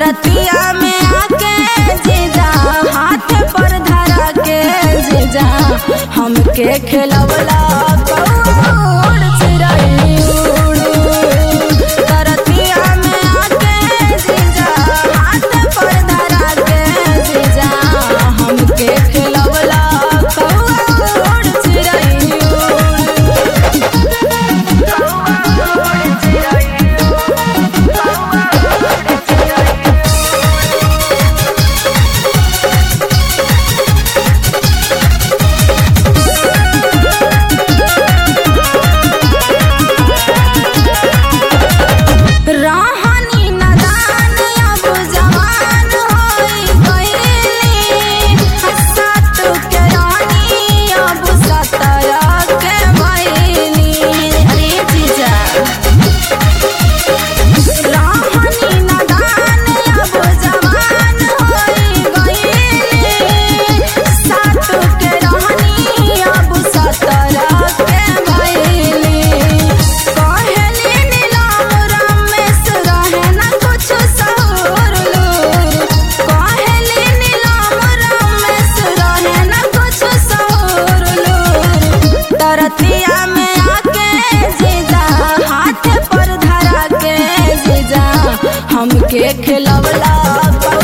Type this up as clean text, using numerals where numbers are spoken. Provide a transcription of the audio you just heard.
तरतिया में आके जीजा हाथ पर धरा के जीजा हमके खिलवला कौड़ चिरई उड़ू। तरतिया में आके जीजा हाथ पर धरा के जीजा हमके खिलवला कौड़ चिरई रहनी नदान अब जवान होई गईली। सात के रानी अब 17 के भईली। अरे जीजा रहनी नदान अब जवान होई गईली। सात के रानी अब 17 के भईली। कहेली नीलम रमेश रहे न कुछ सहुरलू। कहेली नीलम रमेश रहे न कुछ सहुरलू। तरतिया में आके जीजा हाथ पर धरा के जीजा हमके खिलवला